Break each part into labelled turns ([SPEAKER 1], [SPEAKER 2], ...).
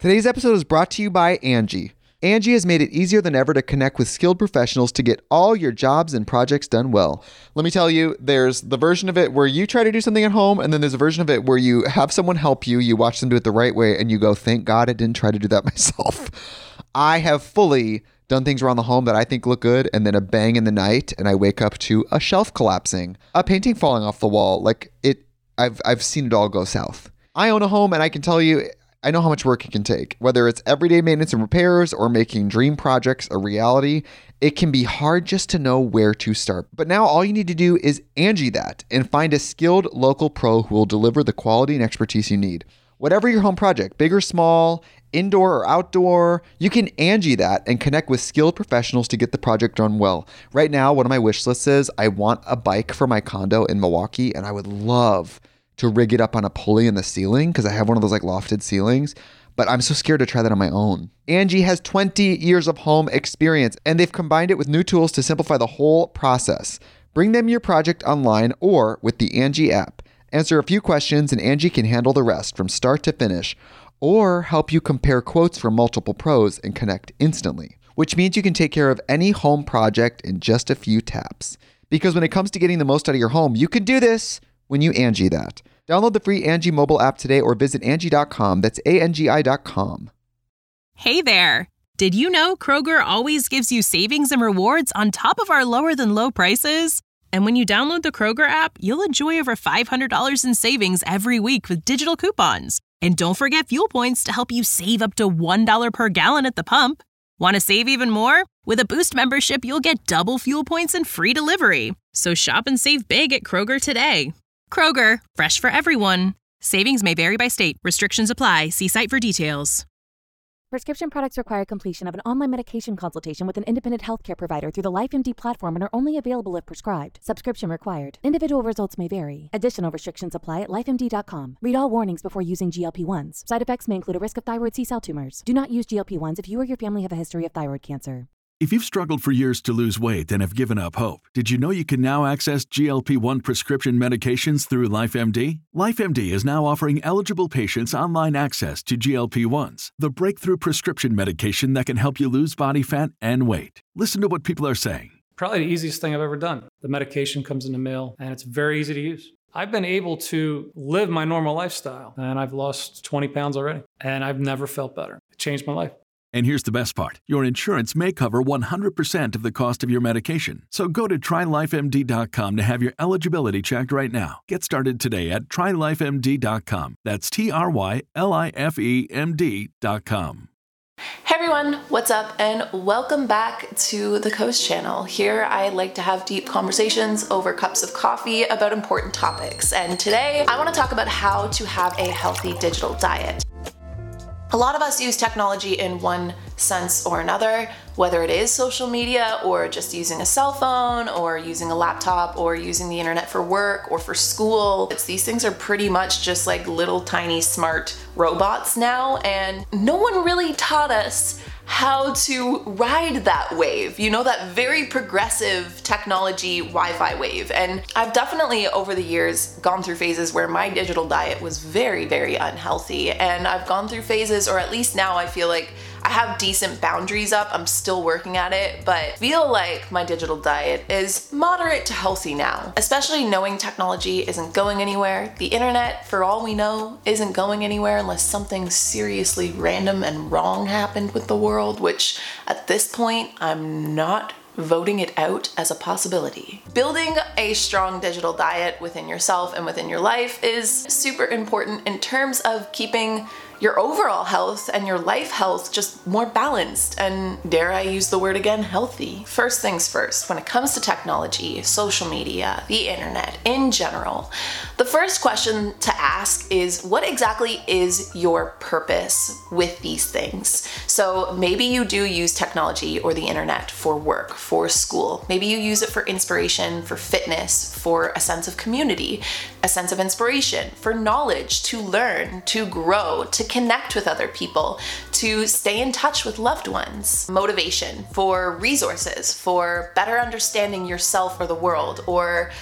[SPEAKER 1] Today's episode is brought to you by Angie. Angie has made it easier than ever to connect with skilled professionals to get all your jobs and projects done well. Let me tell you, there's the version of it where you try to do something at home, and then there's a version of it where you have someone help you, you watch them do it the right way, and you go, thank God I didn't try to do that myself. I have fully done things around the home that I think look good, and then a bang in the night, and I wake up to a shelf collapsing, a painting falling off the wall. I've seen it all go south. I own a home, and I can tell you, I know how much work it can take. Whether it's everyday maintenance and repairs or making dream projects a reality, it can be hard just to know where to start. But now all you need to do is Angie that and find a skilled local pro who will deliver the quality and expertise you need. Whatever your home project, big or small, indoor or outdoor, you can Angie that and connect with skilled professionals to get the project done well. Right now, one of my wish lists is I want a bike for my condo in Milwaukee, and I would love to rig it up on a pulley in the ceiling because I have one of those lofted ceilings, but I'm so scared to try that on my own. Angie has 20 years of home experience, and they've combined it with new tools to simplify the whole process. Bring them your project online or with the Angie app. Answer a few questions and Angie can handle the rest from start to finish, or help you compare quotes from multiple pros and connect instantly, which means you can take care of any home project in just a few taps. Because when it comes to getting the most out of your home, you can do this when you Angie that. Download the free Angie mobile app today or visit Angie.com. That's ANGI.com.
[SPEAKER 2] Hey there. Did you know Kroger always gives you savings and rewards on top of our lower than low prices? And when you download the Kroger app, you'll enjoy over $500 in savings every week with digital coupons. And don't forget fuel points to help you save up to $1 per gallon at the pump. Want to save even more? With a Boost membership, you'll get double fuel points and free delivery. So shop and save big at Kroger today. Kroger, fresh for everyone. Savings may vary by state. Restrictions apply. See site for details.
[SPEAKER 3] Prescription products require completion of an online medication consultation with an independent healthcare provider through the LifeMD platform and are only available if prescribed. Subscription required. Individual results may vary. Additional restrictions apply at lifemd.com. Read all warnings before using GLP-1s. Side effects may include a risk of thyroid C-cell tumors. Do not use GLP-1s if you or your family have a history of thyroid cancer.
[SPEAKER 4] If you've struggled for years to lose weight and have given up hope, did you know you can now access GLP-1 prescription medications through LifeMD? LifeMD is now offering eligible patients online access to GLP-1s, the breakthrough prescription medication that can help you lose body fat and weight. Listen to what people are saying.
[SPEAKER 5] Probably the easiest thing I've ever done. The medication comes in the mail, and it's very easy to use. I've been able to live my normal lifestyle, and I've lost 20 pounds already, and I've never felt better. It changed my life.
[SPEAKER 4] And here's the best part. Your insurance may cover 100% of the cost of your medication. So go to TryLifeMD.com to have your eligibility checked right now. Get started today at TryLifeMD.com. That's TryLifeMD.com.
[SPEAKER 6] Hey everyone, what's up and welcome back to the Coast Channel. Here I like to have deep conversations over cups of coffee about important topics. And today I want to talk about how to have a healthy digital diet. A lot of us use technology in one sense or another, whether it is social media or just using a cell phone or using a laptop or using the internet for work or for school. These things are pretty much just like little tiny smart robots now, and no one really taught us how to ride that wave, that very progressive technology Wi-Fi wave. And I've definitely over the years gone through phases where my digital diet was very, very unhealthy. And I've gone through phases, or at least now I feel like I have decent boundaries up. I'm still working at it, but I feel like my digital diet is moderate to healthy now, especially knowing technology isn't going anywhere. The internet, for all we know, isn't going anywhere unless something seriously random and wrong happened with the world, which at this point, I'm not voting it out as a possibility. Building a strong digital diet within yourself and within your life is super important in terms of keeping your overall health and your life health just more balanced and, dare I use the word again, healthy. First things first, when it comes to technology, social media, the internet in general, the first question to ask is, what exactly is your purpose with these things? So maybe you do use technology or the internet for work, for school. Maybe you use it for inspiration, for fitness, for a sense of community, a sense of inspiration, for knowledge, to learn, to grow, to connect with other people, to stay in touch with loved ones, motivation, for resources, for better understanding yourself or the world, or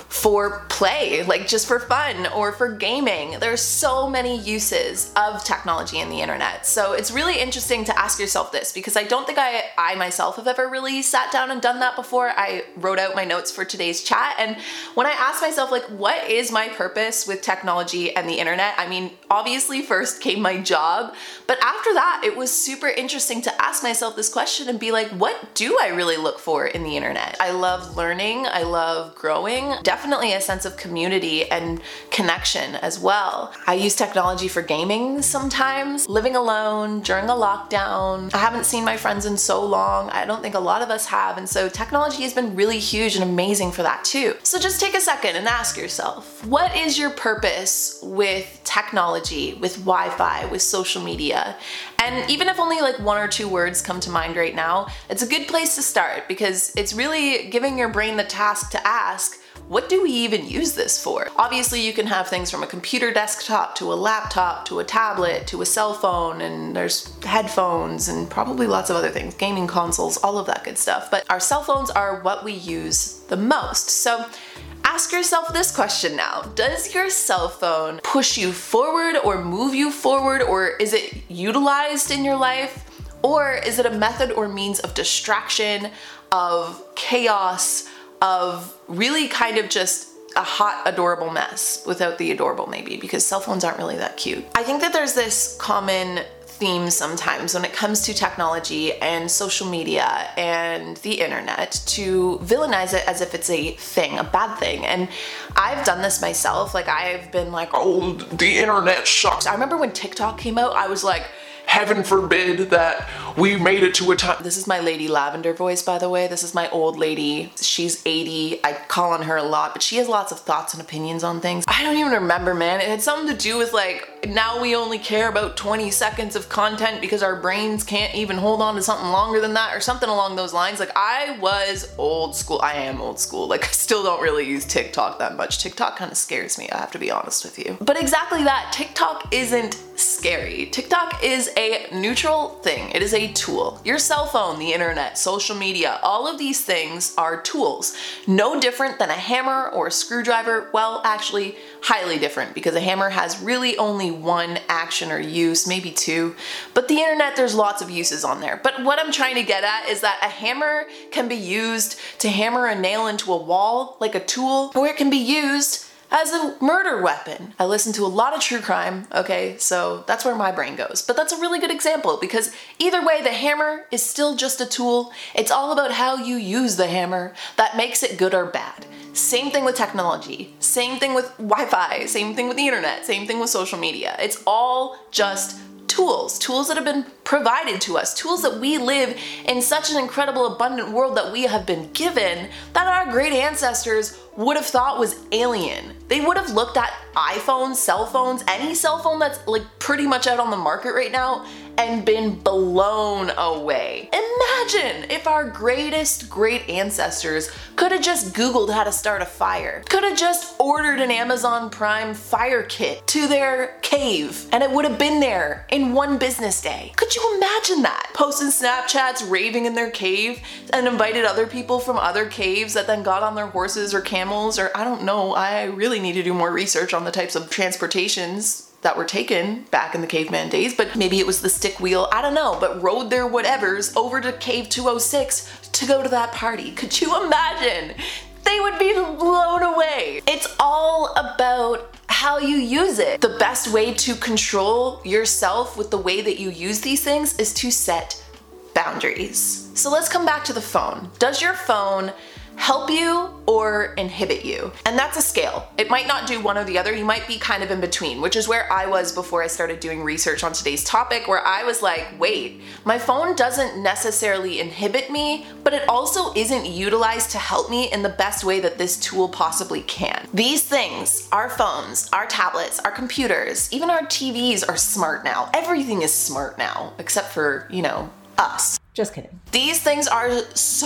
[SPEAKER 6] for play, like just for fun or for gaming. There's so many uses of technology and the internet. So it's really interesting to ask yourself this, because I don't think I myself have ever really sat down and done that before. I wrote out my notes for today's chat, and when I asked myself, like, what is my purpose with technology and the internet? I mean, obviously first came my job, but after that, it was super interesting to ask myself this question and be like, what do I really look for in the internet? I love learning, I love growing, definitely a sense of community and connection as well. I use technology for gaming sometimes, living alone during a lockdown. I haven't seen my friends in so long. I don't think a lot of us have, and so technology has been really huge and amazing for that too. So just take a second and ask yourself, what is your purpose with technology, with Wi-Fi, with social media? And even if only like 1 or 2 words come to mind right now, it's a good place to start, because it's really giving your brain the task to ask, what do we even use this for? Obviously, you can have things from a computer desktop to a laptop to a tablet to a cell phone, and there's headphones and probably lots of other things, gaming consoles, all of that good stuff. But our cell phones are what we use the most. So ask yourself this question now. Does your cell phone push you forward or move you forward, or is it utilized in your life? Or is it a method or means of distraction, of chaos, of really kind of just a hot, adorable mess without the adorable maybe, because cell phones aren't really that cute. I think that there's this common theme sometimes when it comes to technology and social media and the internet to villainize it as if it's a thing, a bad thing. And I've done this myself. Like, I've been like, oh, the internet sucks. I remember when TikTok came out, I was like, heaven forbid that we made it to a time. This is my Lady Lavender voice, by the way. This is my old lady. She's 80. I call on her a lot, but she has lots of thoughts and opinions on things. I don't even remember, man. It had something to do with like, now we only care about 20 seconds of content because our brains can't even hold on to something longer than that, or something along those lines. Like, I was old school. I am old school. Like, I still don't really use TikTok that much. TikTok kind of scares me, I have to be honest with you. But exactly that, TikTok isn't scary. TikTok is a neutral thing. It is a tool. Your cell phone, the internet, social media, all of these things are tools. No different than a hammer or a screwdriver. Well, actually, highly different, because a hammer has really only one action or use, maybe 2. But the internet, there's lots of uses on there. But what I'm trying to get at is that a hammer can be used to hammer a nail into a wall, like a tool, or it can be used as a murder weapon. I listen to a lot of true crime, okay, so that's where my brain goes. But that's a really good example, because either way, the hammer is still just a tool. It's all about how you use the hammer that makes it good or bad. Same thing with technology, same thing with Wi-Fi, same thing with the internet, same thing with social media. It's all just tools that have been provided to us, tools that we live in such an incredible, abundant world that we have been given that our great ancestors would have thought was alien. They would have looked at iPhones, cell phones, any cell phone that's like pretty much out on the market right now, and been blown away. Imagine if our greatest great ancestors could have just Googled how to start a fire, could have just ordered an Amazon Prime fire kit to their cave, and it would have been there in 1 business day. Could you imagine that? Posting Snapchats, raving in their cave, and invited other people from other caves that then got on their horses or camels, or I don't know, I really need to do more research on the types of transportations that were taken back in the caveman days, but maybe it was the stick wheel, I don't know, but rode their whatevers over to Cave 206 to go to that party. Could you imagine? They would be blown away. It's all about how you use it. The best way to control yourself with the way that you use these things is to set boundaries. So let's come back to the phone. Does your phone help you or inhibit you? And that's a scale. It might not do one or the other. You might be kind of in between, which is where I was before I started doing research on today's topic, where I was like, wait, my phone doesn't necessarily inhibit me, but it also isn't utilized to help me in the best way that this tool possibly can. These things, our phones, our tablets, our computers, even our TVs are smart now. Everything is smart now, except for, you know, us.
[SPEAKER 7] Just kidding.
[SPEAKER 6] These things are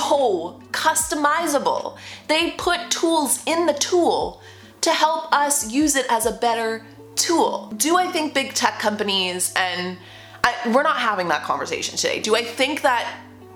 [SPEAKER 6] so customizable. They put tools in the tool to help us use it as a better tool. Do I think big tech companies, and we're not having that conversation today, do I think that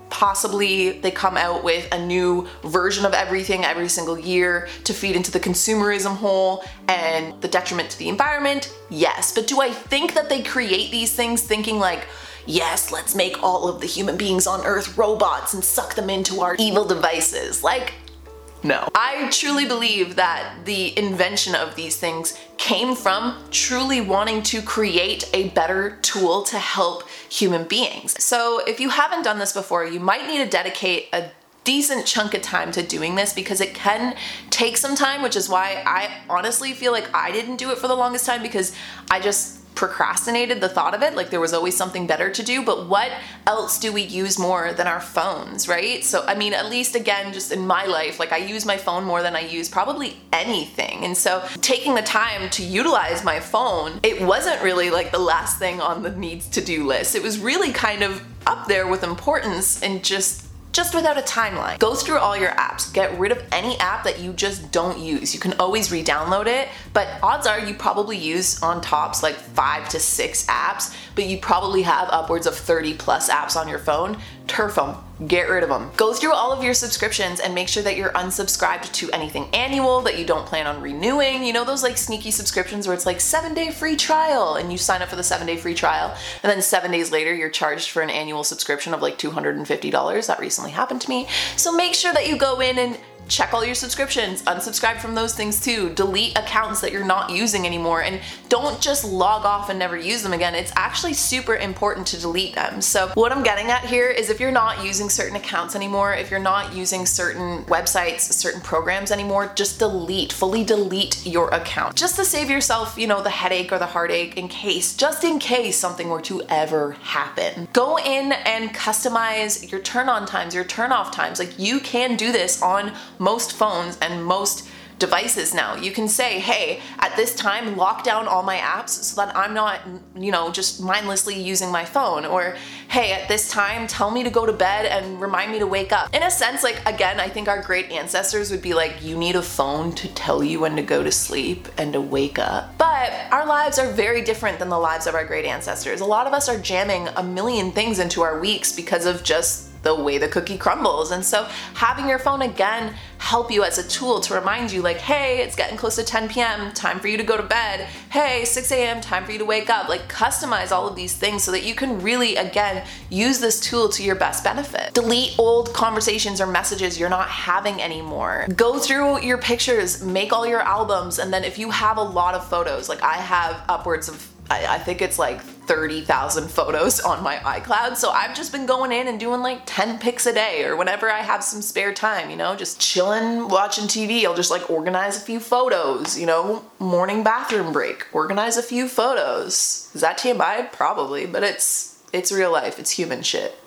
[SPEAKER 6] Possibly they come out with a new version of everything every single year to feed into the consumerism hole and the detriment to the environment. Yes, but do I think that they create these things thinking like, yes, let's make all of the human beings on Earth robots and suck them into our evil devices? Like, no. I truly believe that the invention of these things came from truly wanting to create a better tool to help human beings. So if you haven't done this before, you might need to dedicate a decent chunk of time to doing this, because it can take some time, which is why I honestly feel like I didn't do it for the longest time, because I just procrastinated the thought of it. Like there was always something better to do, but what else do we use more than our phones, right? So I mean, at least again, just in my life, like I use my phone more than I use probably anything. And so taking the time to utilize my phone, it wasn't really like the last thing on the needs to do list. It was really kind of up there with importance and just without a timeline. Go through all your apps. Get rid of any app that you just don't use. You can always re-download it, but odds are you probably use on tops like 5 to 6 apps, but you probably have upwards of 30 plus apps on your phone. Turf them. Get rid of them. Go through all of your subscriptions and make sure that you're unsubscribed to anything annual that you don't plan on renewing. You know those like sneaky subscriptions where it's like 7-day free trial and you sign up for the 7-day free trial and then 7 days later you're charged for an annual subscription of like $250. That recently happened to me. So make sure that you go in and check all your subscriptions, unsubscribe from those things too, delete accounts that you're not using anymore, and don't just log off and never use them again. It's actually super important to delete them. So what I'm getting at here is if you're not using certain accounts anymore, if you're not using certain websites, certain programs anymore, just fully delete your account. Just to save yourself, you know, the headache or the heartache just in case something were to ever happen. Go in and customize your turn on times, your turn off times. Like you can do this on most phones and most devices now. You can say, hey, at this time, lock down all my apps so that I'm not, you know, just mindlessly using my phone. Or, hey, at this time, tell me to go to bed and remind me to wake up. In a sense, like, again, I think our great ancestors would be like, you need a phone to tell you when to go to sleep and to wake up. But our lives are very different than the lives of our great ancestors. A lot of us are jamming a million things into our weeks because of just the way the cookie crumbles. And so having your phone again help you as a tool to remind you like, hey, it's getting close to 10 p.m., time for you to go to bed. Hey, 6 a.m., time for you to wake up. Like customize all of these things so that you can really, again, use this tool to your best benefit. Delete old conversations or messages you're not having anymore. Go through your pictures, make all your albums, and then if you have a lot of photos, like I have upwards of, I think it's like 30,000 photos on my iCloud. So I've just been going in and doing like 10 pics a day or whenever I have some spare time, you know, just chilling, watching TV. I'll just like organize a few photos, you know, morning bathroom break, organize a few photos. Is that TMI? Probably, but it's real life. It's human shit.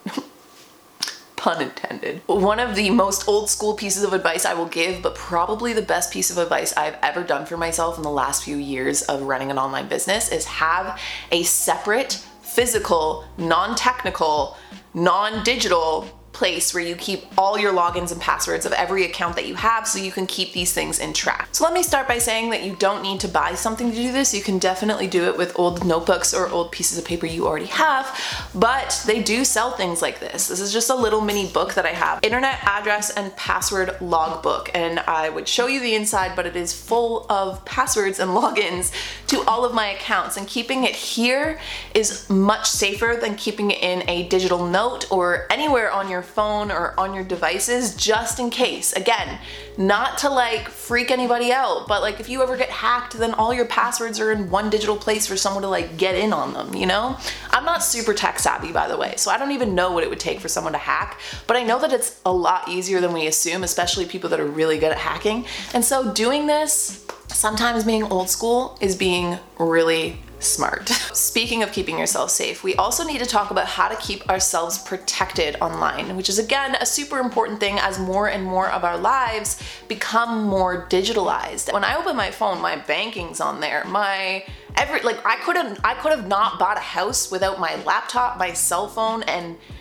[SPEAKER 6] Pun intended. One of the most old school pieces of advice I will give, but probably the best piece of advice I've ever done for myself in the last few years of running an online business is have a separate, physical, non-technical, non-digital place where you keep all your logins and passwords of every account that you have so you can keep these things in track. So let me start by saying that you don't need to buy something to do this. You can definitely do it with old notebooks or old pieces of paper you already have, but they do sell things like this. This is just a little mini book that I have, Internet Address and Password Logbook, and I would show you the inside, but it is full of passwords and logins to all of my accounts, and keeping it here is much safer than keeping it in a digital note or anywhere on your phone or on your devices, just in case. Again, not to like freak anybody out, but like if you ever get hacked, then all your passwords are in one digital place for someone to like get in on them, you know? I'm not super tech savvy, by the way, so I don't even know what it would take for someone to hack, but I know that it's a lot easier than we assume, especially people that are really good at hacking. And so doing this, sometimes being old school, is being really smart. Speaking of keeping yourself safe, we also need to talk about how to keep ourselves protected online, which is again a super important thing as more and more of our lives become more digitalized. When I open my phone, my banking's on there, I could have not bought a house without my laptop, my cell phone, and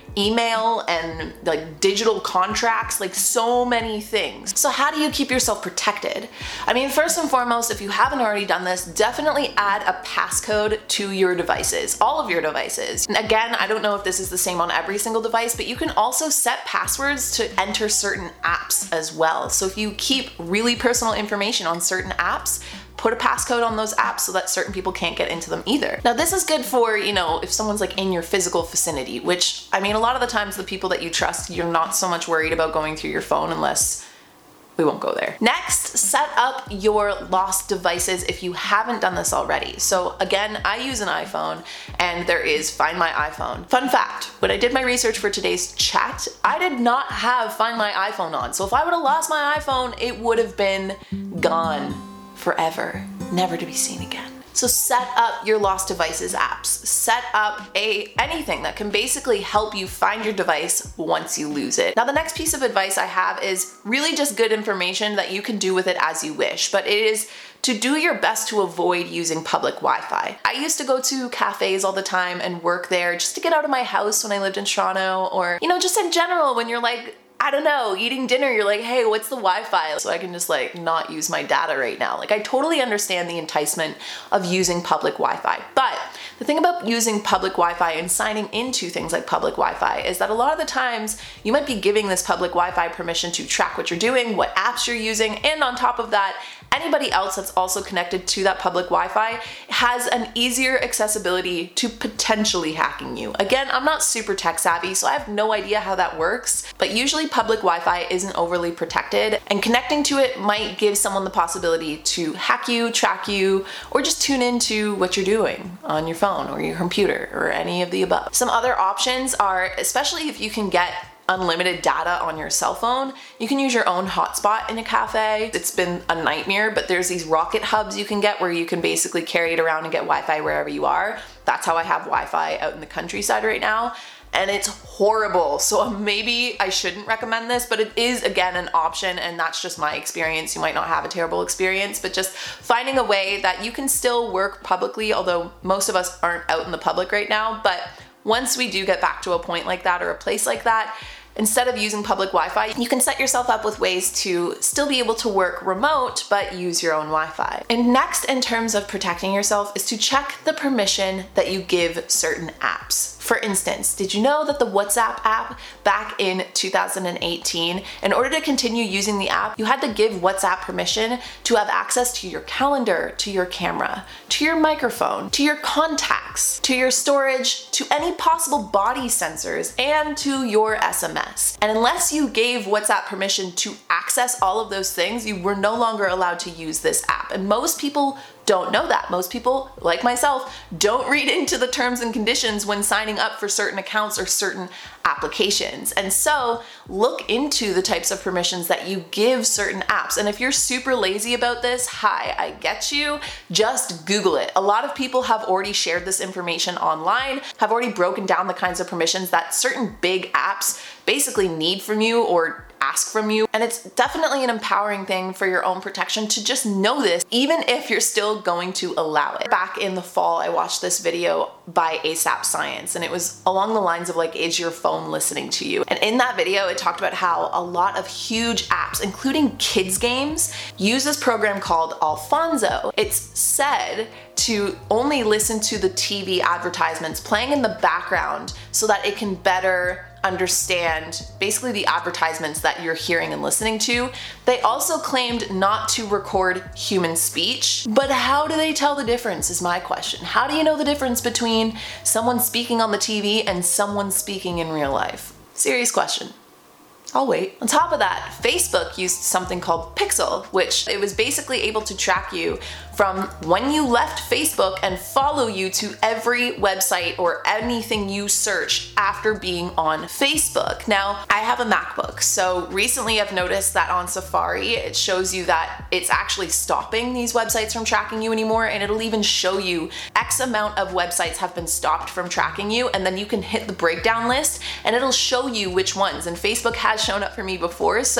[SPEAKER 6] email and like digital contracts, like so many things. So how do you keep yourself protected? I mean, first and foremost, if you haven't already done this, definitely add a passcode to your devices, all of your devices. And again, I don't know if this is the same on every single device, but you can also set passwords to enter certain apps as well. So if you keep really personal information on certain apps, put a passcode on those apps so that certain people can't get into them either. Now this is good for, if someone's like in your physical vicinity, which, I mean, a lot of the times the people that you trust, you're not so much worried about going through your phone unless we won't go there. Next, set up your lost devices if you haven't done this already. So again, I use an iPhone and there is Find My iPhone. Fun fact, when I did my research for today's chat, I did not have Find My iPhone on. So if I would have lost my iPhone, it would have been gone forever, never to be seen again. So set up your lost devices apps. Set up anything that can basically help you find your device once you lose it. Now the next piece of advice I have is really just good information that you can do with it as you wish, but it is to do your best to avoid using public Wi-Fi. I used to go to cafes all the time and work there just to get out of my house when I lived in Toronto, or just in general when you're like, I don't know, eating dinner, you're like, hey, what's the Wi-Fi? So I can just like not use my data right now. Like I totally understand the enticement of using public Wi-Fi. But the thing about using public Wi-Fi and signing into things like public Wi-Fi is that a lot of the times you might be giving this public Wi-Fi permission to track what you're doing, what apps you're using, and on top of that, anybody else that's also connected to that public Wi-Fi has an easier accessibility to potentially hacking you. Again, I'm not super tech savvy, so I have no idea how that works, but usually public Wi-Fi isn't overly protected, and connecting to it might give someone the possibility to hack you, track you, or just tune into what you're doing on your phone or your computer or any of the above. Some other options are, especially if you can get unlimited data on your cell phone, you can use your own hotspot in a cafe. It's been a nightmare, but there's these rocket hubs you can get where you can basically carry it around and get Wi-Fi wherever you are. That's how I have Wi-Fi out in the countryside right now, and it's horrible. So maybe I shouldn't recommend this, but it is, again, an option, and that's just my experience. You might not have a terrible experience, but just finding a way that you can still work publicly, although most of us aren't out in the public right now. But once we do get back to a point like that or a place like that, instead of using public Wi-Fi, you can set yourself up with ways to still be able to work remote, but use your own Wi-Fi. And next, in terms of protecting yourself, is to check the permission that you give certain apps. For instance, did you know that the WhatsApp app back in 2018, in order to continue using the app, you had to give WhatsApp permission to have access to your calendar, to your camera, to your microphone, to your contacts, to your storage, to any possible body sensors, and to your SMS. And unless you gave WhatsApp permission to access all of those things, you were no longer allowed to use this app. And most people don't know that. Most people, like myself, don't read into the terms and conditions when signing up for certain accounts or certain applications. And so look into the types of permissions that you give certain apps. And if you're super lazy about this, hi, I get you. Just Google it. A lot of people have already shared this information online, have already broken down the kinds of permissions that certain big apps basically need from you or ask from you. And it's definitely an empowering thing for your own protection to just know this, even if you're still going to allow it. Back in the fall, I watched this video by ASAP Science, and it was along the lines of like, is your phone listening to you? And in that video, it talked about how a lot of huge apps, including kids games, use this program called Alfonso. It's said to only listen to the TV advertisements playing in the background so that it can better understand basically the advertisements that you're hearing and listening to. They also claimed not to record human speech, but how do they tell the difference is my question. How do you know the difference between someone speaking on the TV and someone speaking in real life? Serious question. I'll wait. On top of that, Facebook used something called Pixel, which it was basically able to track you from when you left Facebook and follow you to every website or anything you search after being on Facebook. Now, I have a MacBook, so recently I've noticed that on Safari, it shows you that it's actually stopping these websites from tracking you anymore, and it'll even show you X amount of websites have been stopped from tracking you, and then you can hit the breakdown list and it'll show you which ones, and Facebook has shown up for me before, so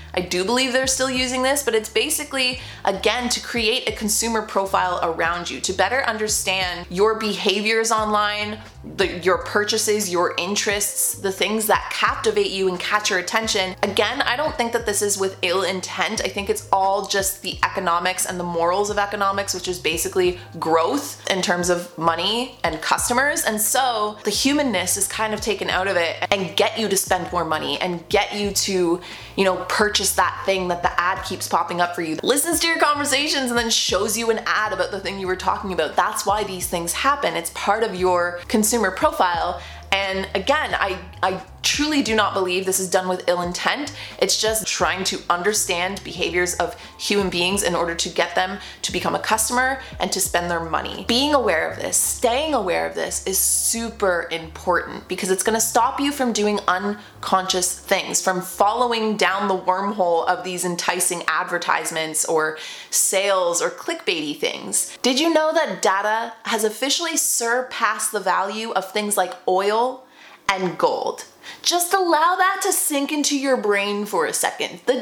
[SPEAKER 6] I do believe they're still using this, but it's basically, again, to create a consumer profile around you, to better understand your behaviors online, your purchases, your interests, the things that captivate you and catch your attention. Again, I don't think that this is with ill intent. I think it's all just the economics and the morals of economics, which is basically growth in terms of money and customers. And so the humanness is kind of taken out of it and get you to spend more money and get you to, purchase that thing that the ad keeps popping up for you, listens to your conversations and then shows you an ad about the thing you were talking about. That's why these things happen. It's part of your consumer profile. And again, I truly do not believe this is done with ill intent. It's just trying to understand behaviors of human beings in order to get them to become a customer and to spend their money. Being aware of this, staying aware of this is super important because it's gonna stop you from doing unconscious things, from following down the wormhole of these enticing advertisements or sales or clickbaity things. Did you know that data has officially surpassed the value of things like oil and gold? Just allow that to sink into your brain for a second. The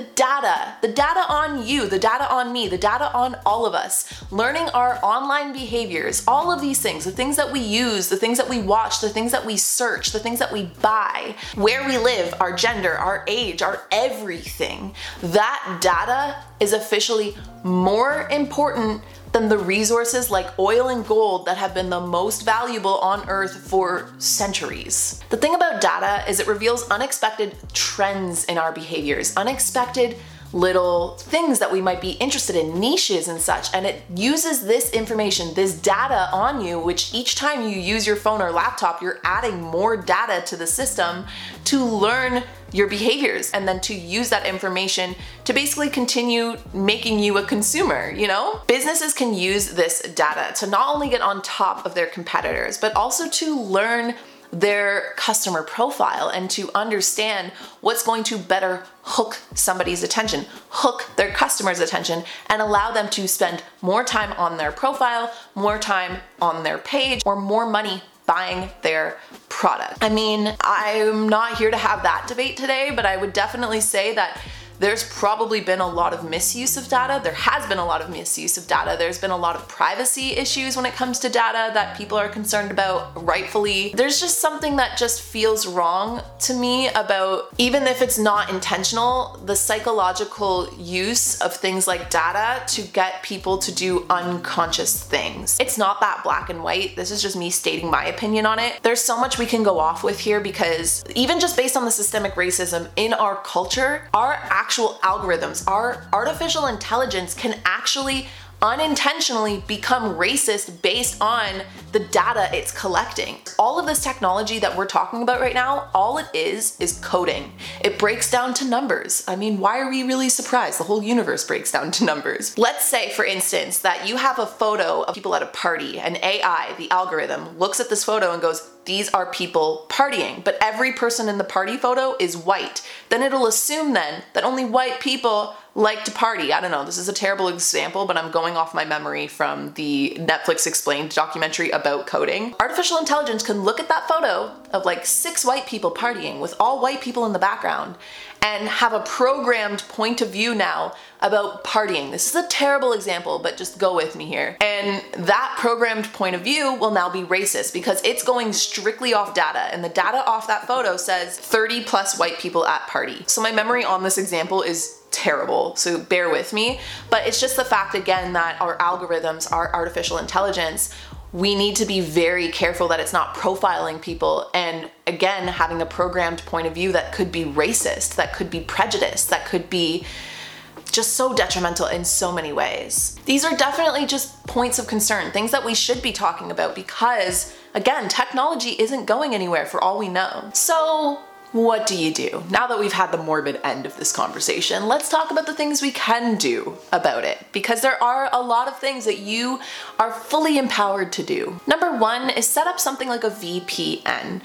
[SPEAKER 6] data on you, the data on me, the data on all of us, learning our online behaviors, all of these things, the things that we use, the things that we watch, the things that we search, the things that we buy, where we live, our gender, our age, our everything. That data is officially more important than the resources like oil and gold that have been the most valuable on Earth for centuries. The thing about data is it reveals unexpected trends in our behaviors, unexpected little things that we might be interested in, niches and such, and it uses this information, this data on you, which each time you use your phone or laptop, you're adding more data to the system to learn your behaviors and then to use that information to basically continue making you a consumer, Businesses can use this data to not only get on top of their competitors, but also to learn their customer profile and to understand what's going to better hook somebody's attention, hook their customer's attention, and allow them to spend more time on their profile, more time on their page, or more money buying their product. I mean, I'm not here to have that debate today, but I would definitely say that there's probably been a lot of misuse of data. There has been a lot of misuse of data. There's been a lot of privacy issues when it comes to data that people are concerned about, rightfully. There's just something that just feels wrong to me about, even if it's not intentional, the psychological use of things like data to get people to do unconscious things. It's not that black and white. This is just me stating my opinion on it. There's so much we can go off with here because even just based on the systemic racism in our culture, our actual algorithms, our artificial intelligence can actually unintentionally become racist based on the data it's collecting. All of this technology that we're talking about right now, all it is coding. It breaks down to numbers. I mean, why are we really surprised? The whole universe breaks down to numbers. Let's say, for instance, that you have a photo of people at a party, and AI, the algorithm, looks at this photo and goes, these are people partying, but every person in the party photo is white. Then it'll assume then that only white people like to party. I don't know, this is a terrible example, but I'm going off my memory from the Netflix Explained documentary about coding. Artificial intelligence can look at that photo of like 6 white people partying with all white people in the background and have a programmed point of view now about partying. This is a terrible example, but just go with me here. And that programmed point of view will now be racist because it's going strictly off data, and the data off that photo says 30 plus white people at party. So my memory on this example is terrible, so bear with me, but it's just the fact again that our algorithms, our artificial intelligence, we need to be very careful that it's not profiling people and again having a programmed point of view that could be racist, that could be prejudiced, that could be just so detrimental in so many ways. These are definitely just points of concern, things that we should be talking about because again, technology isn't going anywhere for all we know. So what do you do? Now that we've had the morbid end of this conversation, let's talk about the things we can do about it, because there are a lot of things that you are fully empowered to do. Number 1 is set up something like a VPN.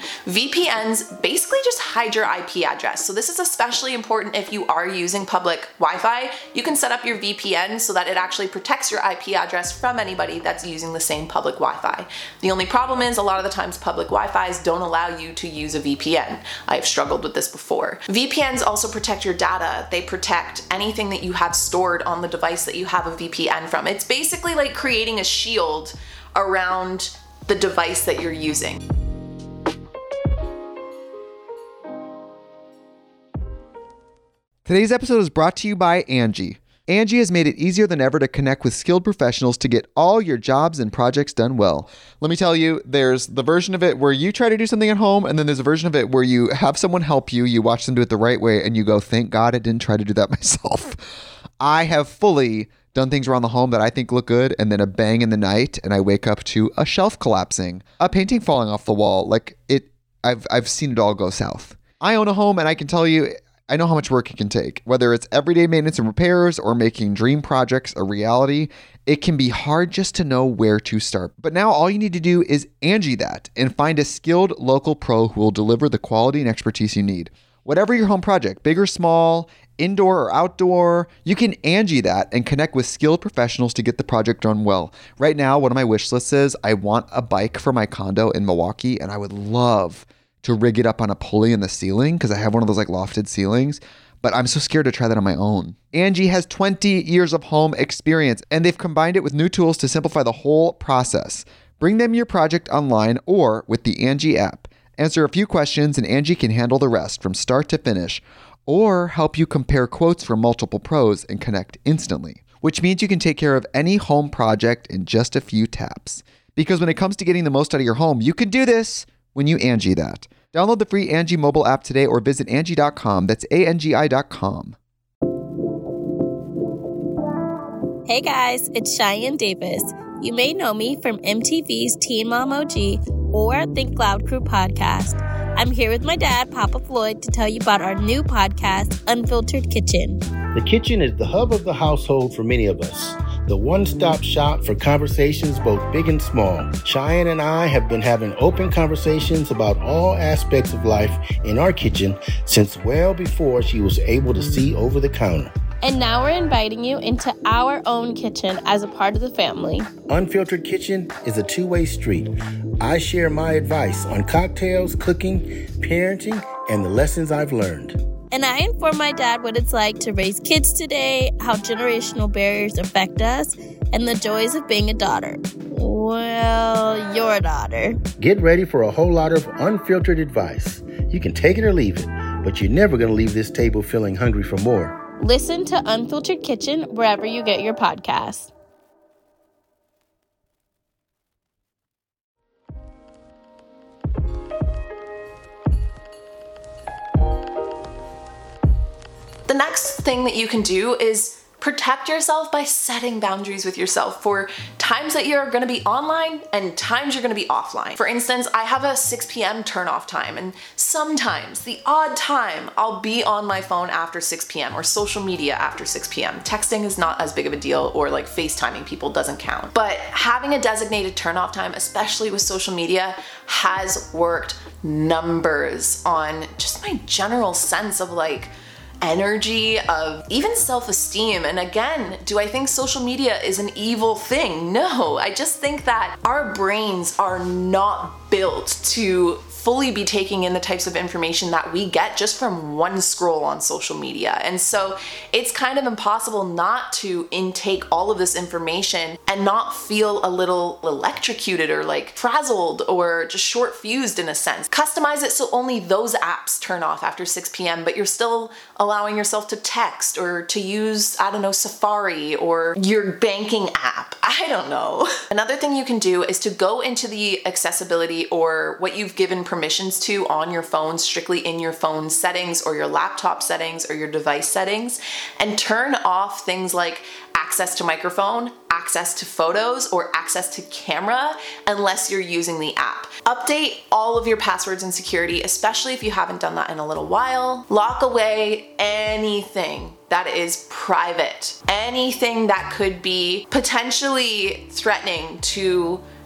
[SPEAKER 6] VPNs basically just hide your IP address. So this is especially important if you are using public Wi-Fi. You can set up your VPN so that it actually protects your IP address from anybody that's using the same public Wi-Fi. The only problem is a lot of the times public Wi-Fis don't allow you to use a VPN. I have struggled with this before. VPNs also protect your data. They protect anything that you have stored on the device that you have a VPN from. It's basically like creating a shield around the device that you're using.
[SPEAKER 1] Today's episode is brought to you by Angie. Angie has made it easier than ever to connect with skilled professionals to get all your jobs and projects done well. Let me tell you, there's the version of it where you try to do something at home, and then there's a version of it where you have someone help you, you watch them do it the right way, and you go, thank God I didn't try to do that myself. I have fully done things around the home that I think look good, and then a bang in the night, and I wake up to a shelf collapsing, a painting falling off the wall. I've seen it all go south. I own a home, and I can tell you, I know how much work it can take. Whether it's everyday maintenance and repairs or making dream projects a reality, it can be hard just to know where to start. But now all you need to do is Angie that and find a skilled local pro who will deliver the quality and expertise you need. Whatever your home project, big or small, indoor or outdoor, you can Angie that and connect with skilled professionals to get the project done well. Right now, one of my wish lists is I want a bike for my condo in Milwaukee, and I would love to rig it up on a pulley in the ceiling because I have one of those like lofted ceilings, but I'm so scared to try that on my own. Angie has 20 years of home experience, and they've combined it with new tools to simplify the whole process. Bring them your project online or with the Angie app. Answer a few questions and Angie can handle the rest from start to finish, or help you compare quotes from multiple pros and connect instantly, which means you can take care of any home project in just a few taps. Because when it comes to getting the most out of your home, you can do this when you Angie that. Download the free Angie mobile app today or visit Angie.com. That's ANGI.com.
[SPEAKER 7] Hey guys, it's Cheyenne Davis. You may know me from MTV's Teen Mom OG or Think Loud Crew podcast. I'm here with my dad, Papa Floyd, to tell you about our new podcast, Unfiltered Kitchen.
[SPEAKER 8] The kitchen is the hub of the household for many of us. The one-stop shop for conversations both big and small. Cheyenne and I have been having open conversations about all aspects of life in our kitchen since well before she was able to see over the counter.
[SPEAKER 7] And now we're inviting you into our own kitchen as a part of the family.
[SPEAKER 8] Unfiltered Kitchen is a two-way street. I share my advice on cocktails, cooking, parenting, and the lessons I've learned.
[SPEAKER 7] And I inform my dad what it's like to raise kids today, how generational barriers affect us, and the joys of being a daughter. Well, your daughter.
[SPEAKER 8] Get ready for a whole lot of unfiltered advice. You can take it or leave it, but you're never going to leave this table feeling hungry for more.
[SPEAKER 7] Listen to Unfiltered Kitchen wherever you get your podcasts.
[SPEAKER 6] The next thing that you can do is protect yourself by setting boundaries with yourself for times that you're going to be online and times you're going to be offline. For instance, I have a 6 p.m. turn off time, and sometimes, the odd time, I'll be on my phone after 6 p.m. or social media after 6 p.m. Texting is not as big of a deal, or like FaceTiming people doesn't count. But having a designated turn off time, especially with social media, has worked numbers on just my general sense of like energy, of even self-esteem. And again, do I think social media is an evil thing? No, I just think that our brains are not built to fully be taking in the types of information that we get just from one scroll on social media. And so it's kind of impossible not to intake all of this information and not feel a little electrocuted or like frazzled or just short fused in a sense. Customize it so only those apps turn off after 6 p.m., but you're still allowing yourself to text or to use, I don't know, Safari or your banking app. I don't know. Another thing you can do is to go into the accessibility or what you've given permissions to on your phone, strictly in your phone settings or your laptop settings or your device settings, and turn off things like access to microphone, access to photos, or access to camera unless you're using the app. Update all of your passwords and security, especially if you haven't done that in a little while. Lock away anything that is private, anything that could be potentially threatening to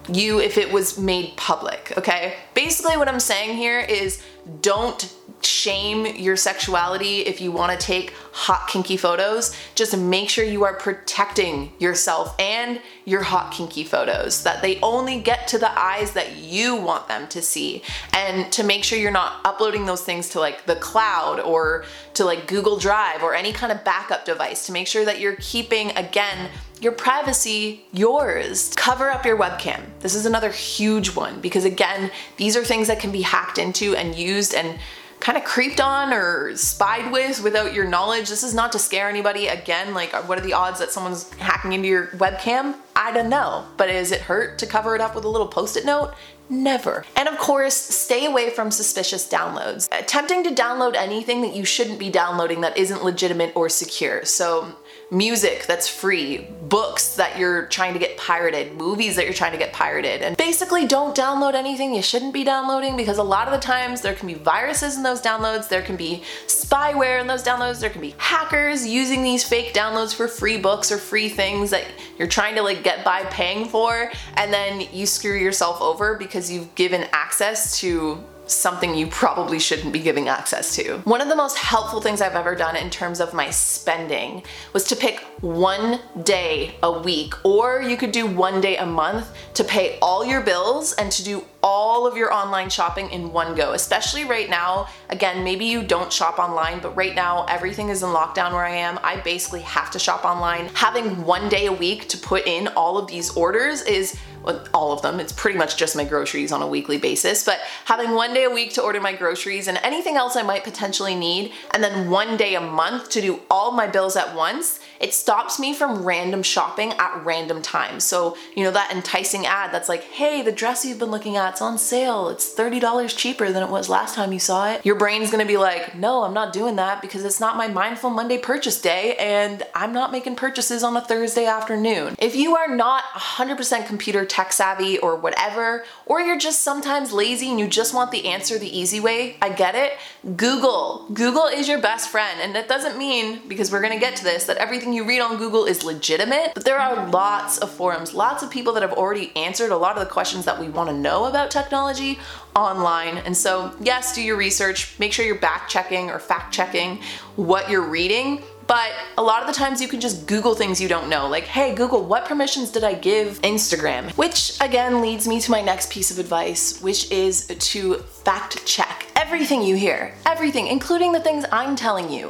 [SPEAKER 6] you if it was made public, okay? Basically what I'm saying here is don't shame your sexuality if you want to take hot kinky photos. Just make sure you are protecting yourself and your hot kinky photos, that they only get to the eyes that you want them to see, and to make sure you're not uploading those things to like the cloud or to like Google Drive or any kind of backup device, to make sure that you're keeping, again, your privacy yours. Cover up your webcam. This is another huge one, because again, these are things that can be hacked into and used and kind of creeped on or spied with without your knowledge. This is not to scare anybody. Again, like, what are the odds that someone's hacking into your webcam? I don't know. But does it hurt to cover it up with a little post-it note? Never. And of course, stay away from suspicious downloads. Attempting to download anything that you shouldn't be downloading that isn't legitimate or secure. So music that's free, books that you're trying to get pirated, movies that you're trying to get pirated, and basically don't download anything you shouldn't be downloading, because a lot of the times there can be viruses in those downloads, there can be spyware in those downloads, there can be hackers using these fake downloads for free books or free things that you're trying to like get by paying for, and then you screw yourself over because you've given access to something you probably shouldn't be giving access to. One of the most helpful things I've ever done in terms of my spending was to pick one day a week, or you could do one day a month, to pay all your bills and to do all of your online shopping in one go. Especially right now, again, maybe you don't shop online, but right now everything is in lockdown where I am. I basically have to shop online. Having one day a week to put in all of these orders is, well, all of them, it's pretty much just my groceries on a weekly basis, but having one day a week to order my groceries and anything else I might potentially need, and then one day a month to do all my bills at once, it stops me from random shopping at random times. So, you know, that enticing ad that's like, hey, the dress you've been looking at, it's on sale, it's $30 cheaper than it was last time you saw it. Your brain's gonna be like, no, I'm not doing that because it's not my Mindful Monday purchase day and I'm not making purchases on a Thursday afternoon. If you are not 100% computer tech savvy or whatever, or you're just sometimes lazy and you just want the answer the easy way, I get it. Google is your best friend. And that doesn't mean, because we're gonna get to this, that everything you read on Google is legitimate, but there are lots of forums, lots of people that have already answered a lot of the questions that we want to know about technology online. And so yes, do your research, make sure you're back checking or fact checking what you're reading. But a lot of the times you can just Google things you don't know. Like, hey, Google, what permissions did I give Instagram? Which again leads me to my next piece of advice, which is to fact check everything you hear, everything, including the things I'm telling you.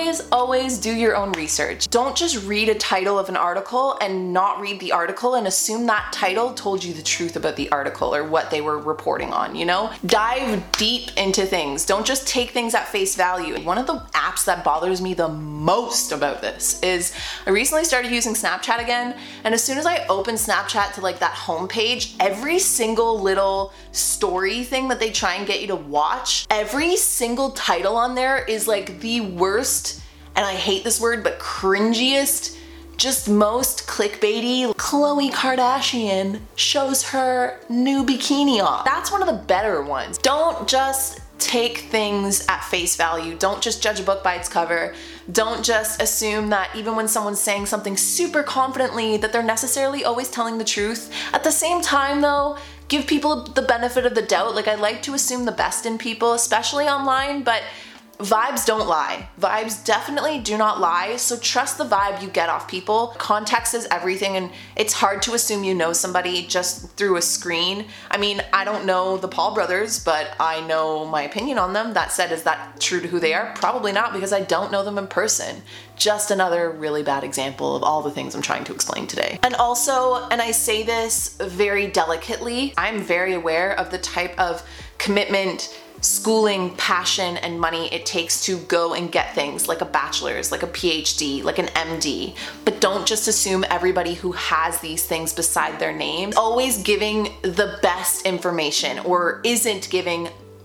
[SPEAKER 6] Always do your own research. Don't just read a title of an article and not read the article and assume that title told you the truth about the article or what they were reporting on, you know? Dive deep into things. Don't just take things at face value. One of the apps that bothers me the most about this is I recently started using Snapchat again, and as soon as I open Snapchat to like that homepage, every single little story thing that they try and get you to watch, every single title on there is like the worst, and I hate this word, but cringiest, just most clickbaity. Khloe Kardashian shows her new bikini off. That's one of the better ones. Don't just take things at face value. Don't just judge a book by its cover. Don't just assume that even when someone's saying something super confidently that they're necessarily always telling the truth. At the same time though, give people the benefit of the doubt. Like, I like to assume the best in people, especially online, but vibes don't lie. Vibes definitely do not lie, so trust the vibe you get off people. Context is everything, and it's hard to assume you know somebody just through a screen. I mean, I don't know the Paul brothers, but I know my opinion on them. That said, is that true to who they are? Probably not, because I don't know them in person. Just another really bad example of all the things I'm trying to explain today. And also, and I say this very delicately, I'm very aware of the type of commitment, schooling, passion, and money it takes to go and get things like a bachelor's, like a PhD, like an MD. But don't just assume everybody who has these things beside their name always giving the best information or isn't giving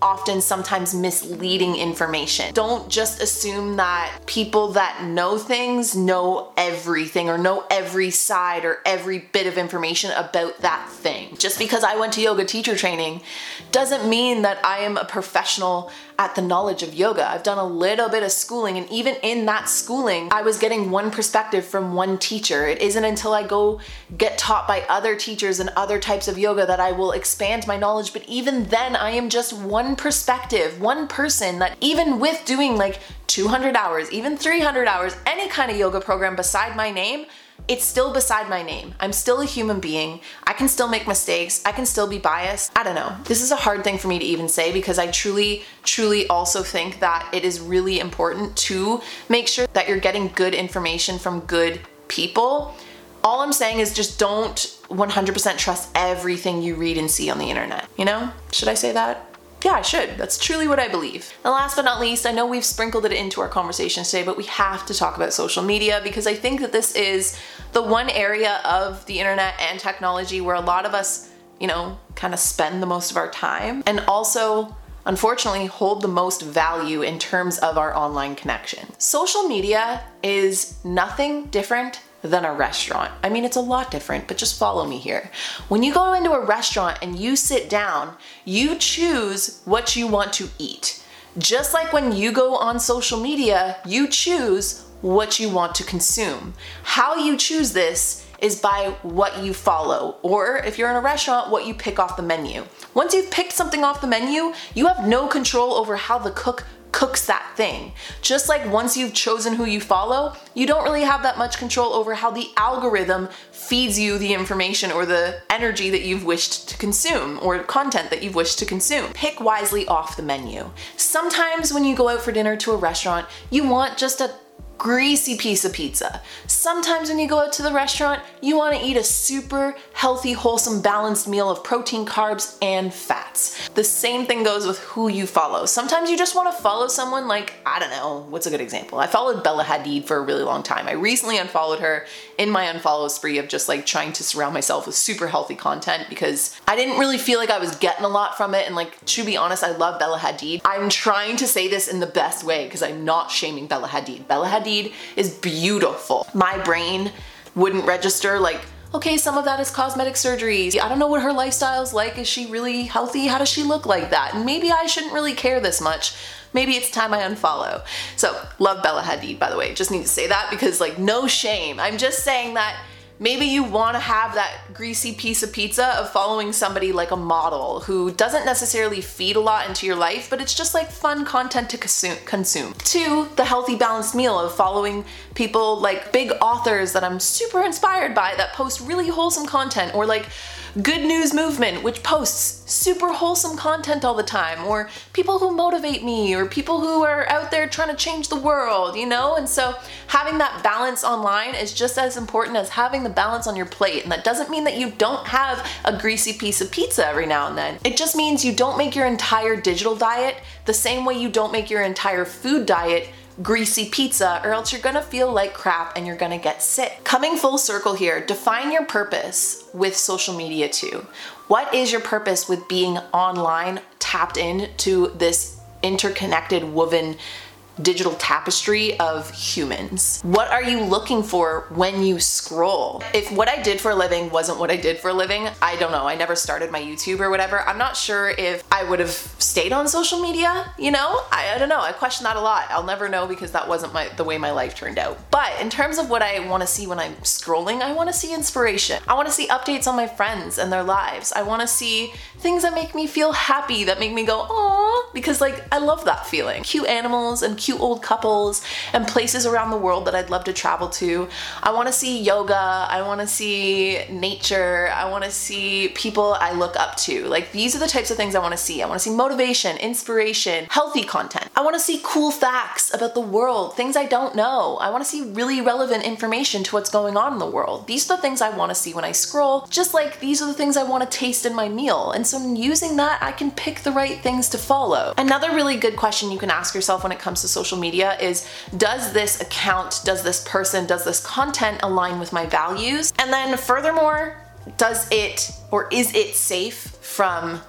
[SPEAKER 6] often sometimes misleading information. Don't just assume that people that know things know everything or know every side or every bit of information about that thing. Just because I went to yoga teacher training doesn't mean that I am a professional at the knowledge of yoga. I've done a little bit of schooling, and even in that schooling, I was getting one perspective from one teacher. It isn't until I go get taught by other teachers and other types of yoga that I will expand my knowledge, but even then I am just one perspective, one person that even with doing like 200 hours, even 300 hours, any kind of yoga program beside my name, it's still beside my name. I'm still a human being. I can still make mistakes. I can still be biased. I don't know. This is a hard thing for me to even say because I truly also think that it is really important to make sure that you're getting good information from good people. All I'm saying is just don't 100% trust everything you read and see on the internet. You know? Should I say that? Yeah, I should. That's truly what I believe. And last but not least, I know we've sprinkled it into our conversation today, but we have to talk about social media because I think that this is the one area of the internet and technology where a lot of us, kind of spend the most of our time and also, unfortunately, hold the most value in terms of our online connection. Social media is nothing different than a restaurant. I mean, it's a lot different, but just follow me here. When you go into a restaurant and you sit down, you choose what you want to eat. Just like when you go on social media, you choose what you want to consume. How you choose this is by what you follow, or if you're in a restaurant, what you pick off the menu. Once you've picked something off the menu, you have no control over how the cook cooks that thing. Just like once you've chosen who you follow, you don't really have that much control over how the algorithm feeds you the information or the energy that you've wished to consume or content that you've wished to consume. Pick wisely off the menu. Sometimes when you go out for dinner to a restaurant, you want just a greasy piece of pizza. Sometimes when you go out to the restaurant, you want to eat a super healthy, wholesome, balanced meal of protein, carbs, and fats. The same thing goes with who you follow. Sometimes you just want to follow someone like, I don't know, what's a good example? I followed Bella Hadid for a really long time. I recently unfollowed her in my unfollow spree of just like trying to surround myself with super healthy content because I didn't really feel like I was getting a lot from it. And like, to be honest, I love Bella Hadid. I'm trying to say this in the best way because I'm not shaming Bella Hadid. Bella Hadid is beautiful. My brain wouldn't register like, okay, some of that is cosmetic surgeries. I don't know what her lifestyle's like. Is she really healthy? How does she look like that? And maybe I shouldn't really care this much. Maybe it's time I unfollow. So, love Bella Hadid, by the way. Just need to say that because like, no shame. I'm just saying that maybe you want to have that greasy piece of pizza of following somebody like a model who doesn't necessarily feed a lot into your life, but it's just like fun content to consume. 2, the healthy balanced meal of following people like big authors that I'm super inspired by that post really wholesome content, or like Good News Movement, which posts super wholesome content all the time, or people who motivate me, or people who are out there trying to change the world, And so having that balance online is just as important as having the balance on your plate. And that doesn't mean that you don't have a greasy piece of pizza every now and then. It just means you don't make your entire digital diet the same way you don't make your entire food diet greasy pizza, or else you're gonna feel like crap and you're gonna get sick. Coming full circle here, define your purpose with social media too. What is your purpose with being online, tapped into this interconnected, woven digital tapestry of humans? What are you looking for when you scroll? If what I did for a living wasn't what I did for a living, I don't know. I never started my YouTube or whatever. I'm not sure if I would have stayed on social media, I don't know. I question that a lot. I'll never know because that wasn't the way my life turned out. But in terms of what I want to see when I'm scrolling, I want to see inspiration. I want to see updates on my friends and their lives. I want to see things that make me feel happy, that make me go, aww, because like, I love that feeling. Cute animals and cute old couples and places around the world that I'd love to travel to. I want to see yoga. I want to see nature. I want to see people I look up to. Like, these are the types of things I want to see. I want to see motivation, inspiration, healthy content. I want to see cool facts about the world, things I don't know. I want to see really relevant information to what's going on in the world. These are the things I want to see when I scroll, just like these are the things I want to taste in my meal. And so in using that, I can pick the right things to follow. Another really good question you can ask yourself when it comes to social media is, does this account, does this person, does this content align with my values? And then furthermore, does it or is it safe from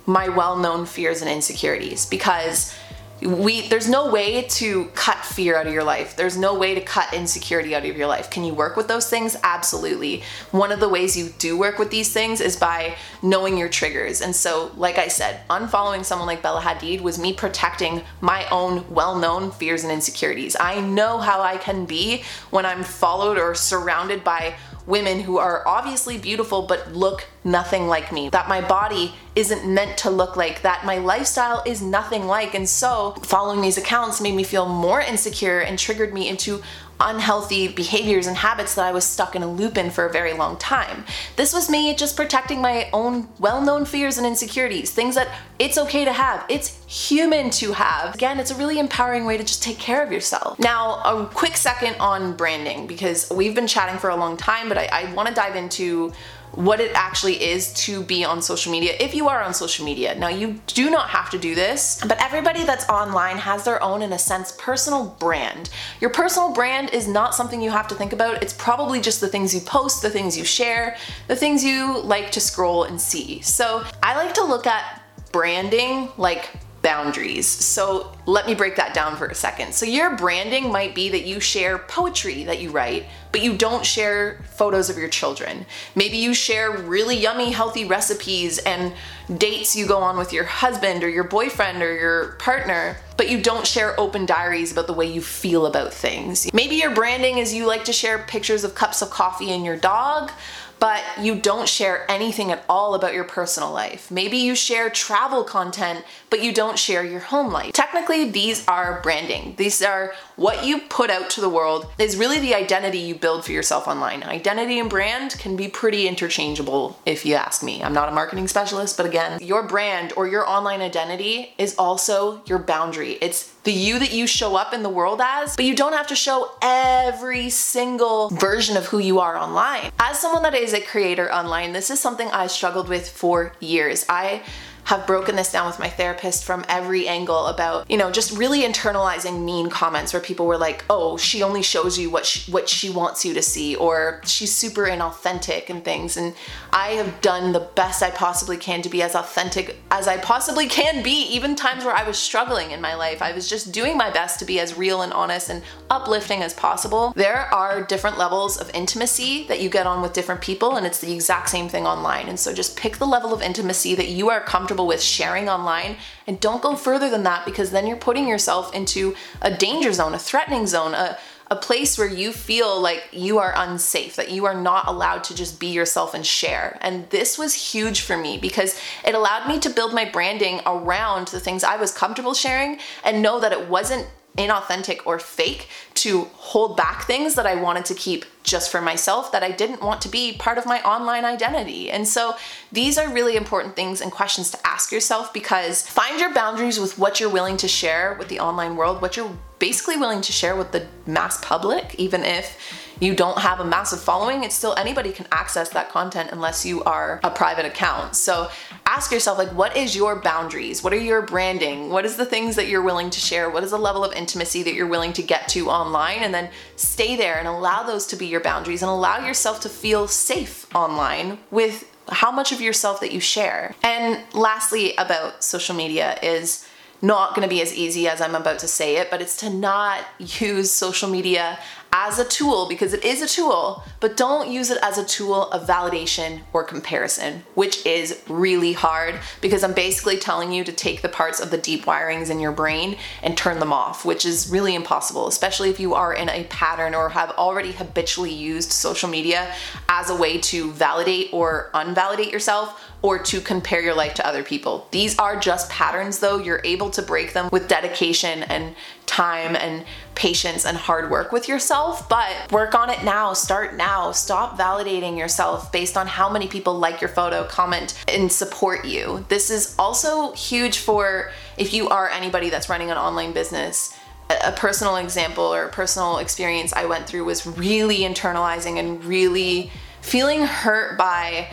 [SPEAKER 6] my well-known fears and insecurities, because there's no way to cut fear out of your life. There's no way to cut insecurity out of your life. Can you work with those things? Absolutely. One of the ways you do work with these things is by knowing your triggers. And so, like I said, unfollowing someone like Bella Hadid was me protecting my own well-known fears and insecurities. I know how I can be when I'm followed or surrounded by women who are obviously beautiful but look nothing like me, that my body isn't meant to look like, that my lifestyle is nothing like. And so following these accounts made me feel more insecure and triggered me into unhealthy behaviors and habits that I was stuck in a loop in for a very long time. This was me just protecting my own well-known fears and insecurities, things that it's okay to have, it's human to have. Again, it's a really empowering way to just take care of yourself. Now, a quick second on branding, because we've been chatting for a long time, but I want to dive into what it actually is to be on social media if you are on social media. Now, you do not have to do this, but everybody that's online has their own, in a sense, personal brand. Your personal brand is not something you have to think about. It's probably just the things you post, the things you share, the things you like to scroll and see. So I like to look at branding like boundaries. So let me break that down for a second. So your branding might be that you share poetry that you write, but you don't share photos of your children. Maybe you share really yummy, healthy recipes and dates you go on with your husband or your boyfriend or your partner, but you don't share open diaries about the way you feel about things. Maybe your branding is you like to share pictures of cups of coffee and your dog, but you don't share anything at all about your personal life. Maybe you share travel content, but you don't share your home life. Technically, these are branding. These are what you put out to the world, is really the identity you build for yourself online. Identity and brand can be pretty interchangeable if you ask me. I'm not a marketing specialist, but again, your brand or your online identity is also your boundary. It's the you that you show up in the world as, but you don't have to show every single version of who you are online. As someone that is a creator online, this is something I struggled with for years. I have broken this down with my therapist from every angle about, just really internalizing mean comments where people were like, oh, she only shows you what she wants you to see, or she's super inauthentic and things. And I have done the best I possibly can to be as authentic as I possibly can be, even times where I was struggling in my life. I was just doing my best to be as real and honest and uplifting as possible. There are different levels of intimacy that you get on with different people, and it's the exact same thing online. And so just pick the level of intimacy that you are comfortable with sharing online, and don't go further than that, because then you're putting yourself into a danger zone, a threatening zone, a place where you feel like you are unsafe, that you are not allowed to just be yourself and share. And this was huge for me because it allowed me to build my branding around the things I was comfortable sharing and know that it wasn't inauthentic or fake to hold back things that I wanted to keep just for myself, that I didn't want to be part of my online identity. And so these are really important things and questions to ask yourself, because find your boundaries with what you're willing to share with the online world, what you're basically willing to share with the mass public. Even if you don't have a massive following, it's still, anybody can access that content unless you are a private account. So ask yourself, like, what is your boundaries? What are your branding? What is the things that you're willing to share? What is the level of intimacy that you're willing to get to online? And then stay there and allow those to be your boundaries, and allow yourself to feel safe online with how much of yourself that you share. And lastly, about social media is not going to be as easy as I'm about to say it, but it's to not use social media as a tool, because it is a tool, but don't use it as a tool of validation or comparison, which is really hard, because I'm basically telling you to take the parts of the deep wirings in your brain and turn them off, which is really impossible, especially if you are in a pattern or have already habitually used social media as a way to validate or unvalidate yourself, or to compare your life to other people. These are just patterns, though. You're able to break them with dedication and time and patience and hard work with yourself, but work on it now. Start now. Stop validating yourself based on how many people like your photo, comment, and support you. This is also huge for if you are anybody that's running an online business. A personal example or a personal experience I went through was really internalizing and really feeling hurt by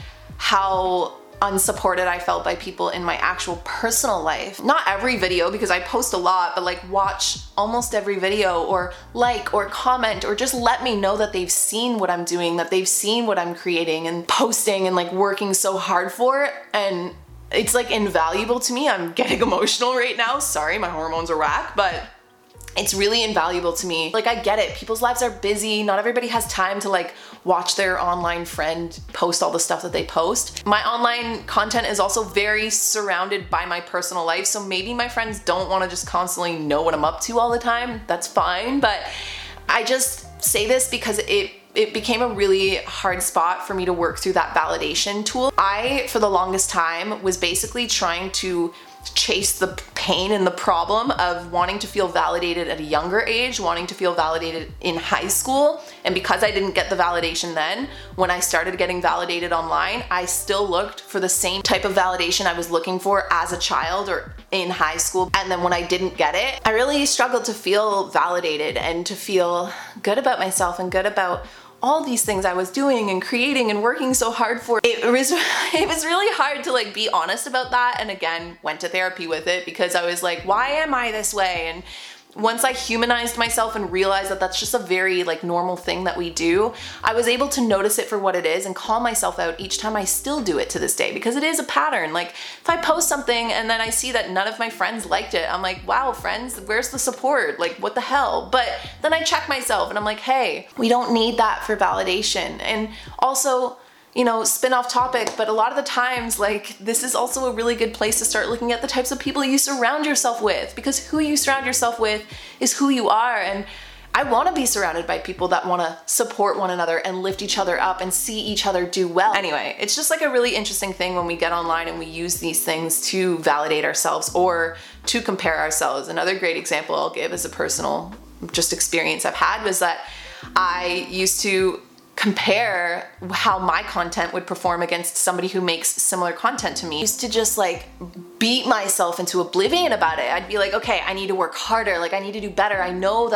[SPEAKER 6] how unsupported I felt by people in my actual personal life. Not every video, because I post a lot, but like watch almost every video, or like or comment, or just let me know that they've seen what I'm doing, that they've seen what I'm creating and posting and like working so hard for it. And it's like invaluable to me. I'm getting emotional right now. Sorry, my hormones are whack, but it's really invaluable to me. Like, I get it. People's lives are busy. Not everybody has time to like watch their online friend post all the stuff that they post. My online content is also very surrounded by my personal life. So maybe my friends don't want to just constantly know what I'm up to all the time. That's fine. But I just say this because it became a really hard spot for me to work through that validation tool. I, for the longest time, was basically trying to chase the pain and the problem of wanting to feel validated at a younger age, wanting to feel validated in high school. And because I didn't get the validation then, when I started getting validated online, I still looked for the same type of validation I was looking for as a child or in high school. And then when I didn't get it, I really struggled to feel validated and to feel good about myself and good about all these things I was doing and creating and working so hard for. It was really hard to like be honest about that, and again, went to therapy with it because I was like, why am I this way? And once I humanized myself and realized that that's just a very like normal thing that we do, I was able to notice it for what it is and call myself out each time I still do it to this day, because it is a pattern. Like, if I post something and then I see that none of my friends liked it, I'm like, wow, friends, where's the support? Like, what the hell? But then I check myself and I'm like, hey, we don't need that for validation. And also, you know, spin off topic, but a lot of the times, like, this is also a really good place to start looking at the types of people you surround yourself with, because who you surround yourself with is who you are. And I want to be surrounded by people that want to support one another and lift each other up and see each other do well. Anyway, it's just like a really interesting thing when we get online and we use these things to validate ourselves or to compare ourselves. Another great example I'll give as a personal just experience I've had was that I used to compare how my content would perform against somebody who makes similar content to me. I used to just like beat myself into oblivion about it. I'd be like, okay, I need to work harder. Like, I need to do better. I know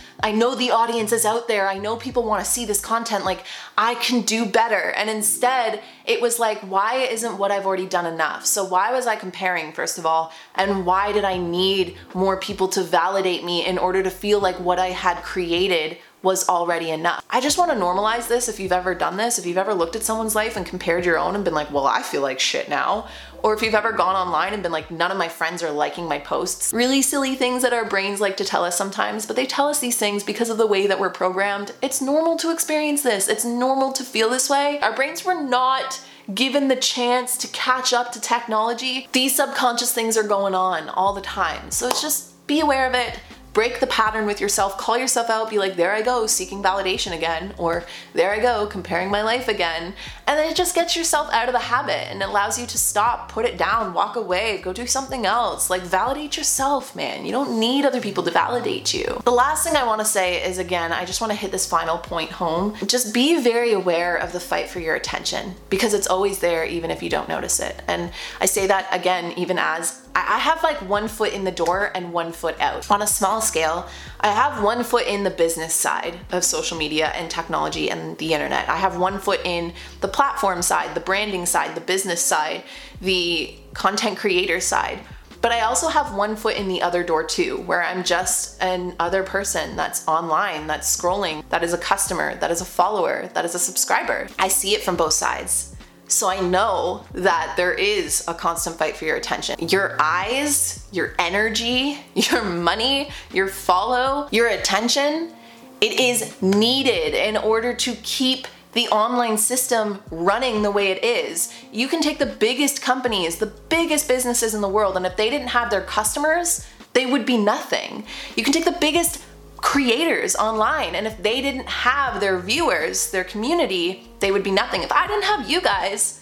[SPEAKER 6] the audience is out there. I know people want to see this content. Like, I can do better. And instead, it was like, why isn't what I've already done enough? So why was I comparing, first of all? And why did I need more people to validate me in order to feel like what I had created was already enough? I just want to normalize this. If you've ever done this, if you've ever looked at someone's life and compared your own and been like, well, I feel like shit now. Or if you've ever gone online and been like, none of my friends are liking my posts. Really silly things that our brains like to tell us sometimes, but they tell us these things because of the way that we're programmed. It's normal to experience this. It's normal to feel this way. Our brains were not given the chance to catch up to technology. These subconscious things are going on all the time. So it's just be aware of it. Break the pattern with yourself, call yourself out, be like, there I go, seeking validation again, or there I go, comparing my life again. And then it just gets yourself out of the habit and allows you to stop, put it down, walk away, go do something else. Like, validate yourself, man. You don't need other people to validate you. The last thing I want to say is, again, I just want to hit this final point home. Just be very aware of the fight for your attention, because it's always there even if you don't notice it. And I say that again, even as I have like one foot in the door and one foot out. On a small scale, I have one foot in the business side of social media and technology and the internet. I have one foot in the platform side, the branding side, the business side, the content creator side. But I also have one foot in the other door too, where I'm just an other person that's online, that's scrolling, that is a customer, that is a follower, that is a subscriber. I see it from both sides. So I know that there is a constant fight for your attention. Your eyes, your energy, your money, your follow, your attention, it is needed in order to keep the online system running the way it is. You can take the biggest companies, the biggest businesses in the world, and if they didn't have their customers, they would be nothing. You can take the biggest creators online, and if they didn't have their viewers, their community, they would be nothing. If I didn't have you guys,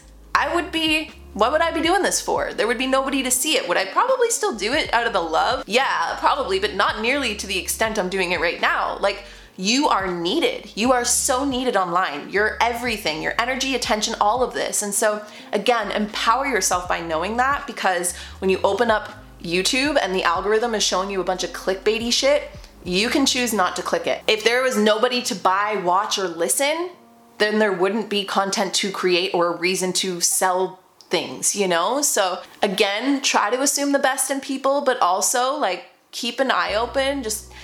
[SPEAKER 6] what would I be doing this for? There would be nobody to see it. Would I probably still do it out of the love? Yeah, probably, but not nearly to the extent I'm doing it right now. Like, you are needed. You are so needed online. You're everything, your energy, attention, all of this. And so again, empower yourself by knowing that, because when you open up YouTube and the algorithm is showing you a bunch of clickbaity shit, you can choose not to click it. If there was nobody to buy, watch, or listen, then there wouldn't be content to create or a reason to sell things, you know? So again, try to assume the best in people, but also like keep an eye open, just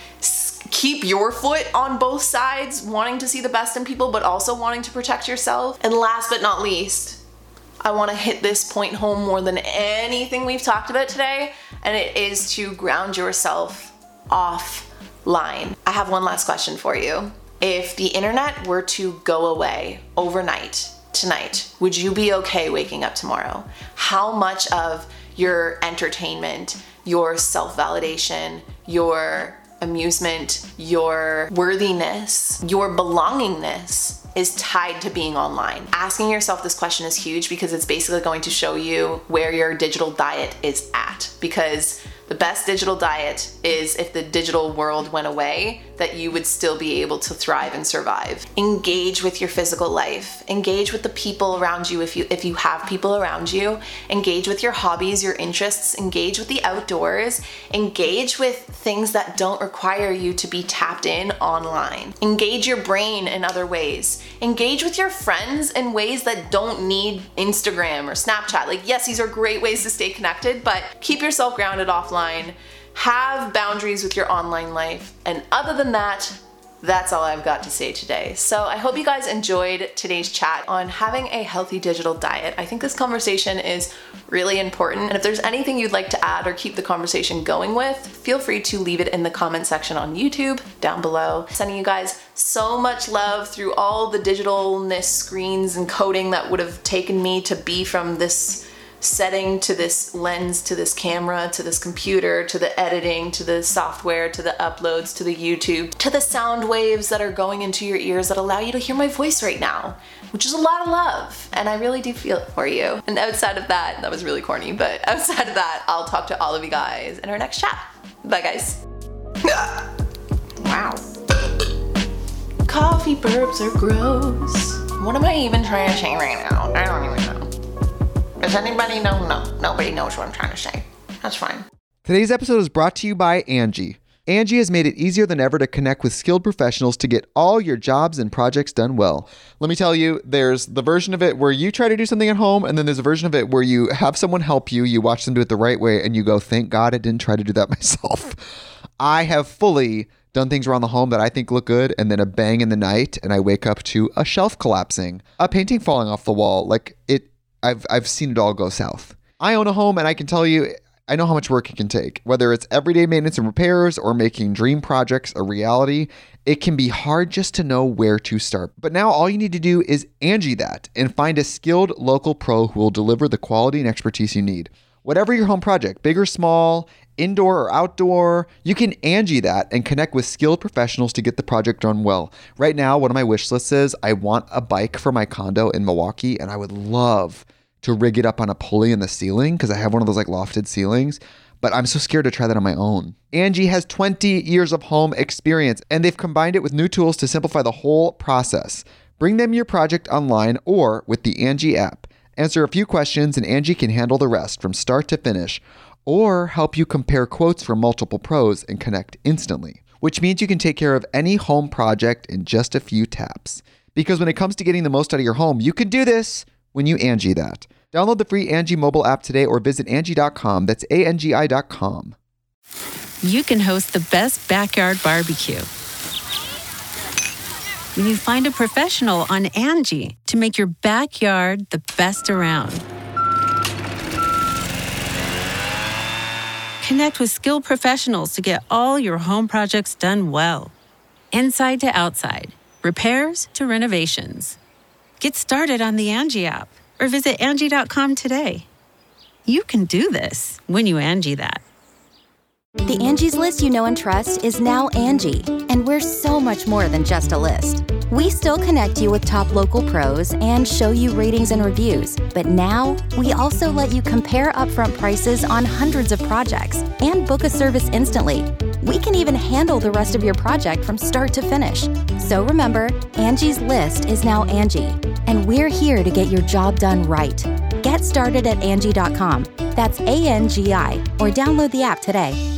[SPEAKER 6] keep your foot on both sides, wanting to see the best in people, but also wanting to protect yourself. And last but not least, I want to hit this point home more than anything we've talked about today, and it is to ground yourself offline. I have one last question for you. If the internet were to go away overnight, tonight, would you be okay waking up tomorrow? How much of your entertainment, your self-validation, your amusement, your worthiness, your belongingness is tied to being online? Asking yourself this question is huge because it's basically going to show you where your digital diet is at. Because the best digital diet is if the digital world went away, that you would still be able to thrive and survive. Engage with your physical life. Engage with the people around you if you have people around you. Engage with your hobbies, your interests. Engage with the outdoors. Engage with things that don't require you to be tapped in online. Engage your brain in other ways. Engage with your friends in ways that don't need Instagram or Snapchat. Like, yes, these are great ways to stay connected, but keep yourself grounded offline. Have boundaries with your online life. And other than that, that's all I've got to say today. So I hope you guys enjoyed today's chat on having a healthy digital diet. I think this conversation is really important. And if there's anything you'd like to add or keep the conversation going with, feel free to leave it in the comment section on YouTube down below. Sending you guys so much love through all the digitalness, screens, and coding that would have taken me to be from this setting to this lens, to this camera, to this computer, to the editing, to the software, to the uploads, to the YouTube, to the sound waves that are going into your ears that allow you to hear my voice right now, which is a lot of love. And I really do feel it for you. And outside of that was really corny, but outside of that, I'll talk to all of you guys in our next chat. Bye guys. Wow. Coffee burps are gross. What am I even trying to say right now? I don't even know. Does anybody know? No, nobody knows what I'm trying to say. That's fine.
[SPEAKER 1] Today's episode is brought to you by Angie. Angie has made it easier than ever to connect with skilled professionals to get all your jobs and projects done well. Let me tell you, there's the version of it where you try to do something at home, and then there's a version of it where you have someone help you, you watch them do it the right way, and you go, thank God I didn't try to do that myself. I have fully done things around the home that I think look good, and then a bang in the night, and I wake up to a shelf collapsing, a painting falling off the wall. I've seen it all go south. I own a home, and I can tell you, I know how much work it can take. Whether it's everyday maintenance and repairs or making dream projects a reality, it can be hard just to know where to start. But now all you need to do is Angie that and find a skilled local pro who will deliver the quality and expertise you need. Whatever your home project, big or small, indoor or outdoor, you can Angie that and connect with skilled professionals to get the project done well. Right now, one of my wish lists is I want a bike for my condo in Milwaukee, and I would love to rig it up on a pulley in the ceiling because I have one of those like lofted ceilings, but I'm so scared to try that on my own. Angie has 20 years of home experience, and they've combined it with new tools to simplify the whole process. Bring them your project online or with the Angie app. Answer a few questions and Angie can handle the rest from start to finish, or help you compare quotes from multiple pros and connect instantly, which means you can take care of any home project in just a few taps. Because when it comes to getting the most out of your home, you can do this when you Angie that. Download the free Angie mobile app today or visit Angie.com. That's ANGI.com.
[SPEAKER 9] You can host the best backyard barbecue when you find a professional on Angie to make your backyard the best around. Connect with skilled professionals to get all your home projects done well. Inside to outside, repairs to renovations. Get started on the Angie app or visit Angie.com today. You can do this when you Angie that.
[SPEAKER 3] The Angie's List you know and trust is now Angie, and we're so much more than just a list. We still connect you with top local pros and show you ratings and reviews, but now we also let you compare upfront prices on hundreds of projects and book a service instantly. We can even handle the rest of your project from start to finish. So remember, Angie's List is now Angie, and we're here to get your job done right. Get started at Angie.com. That's ANGI, or download the app today.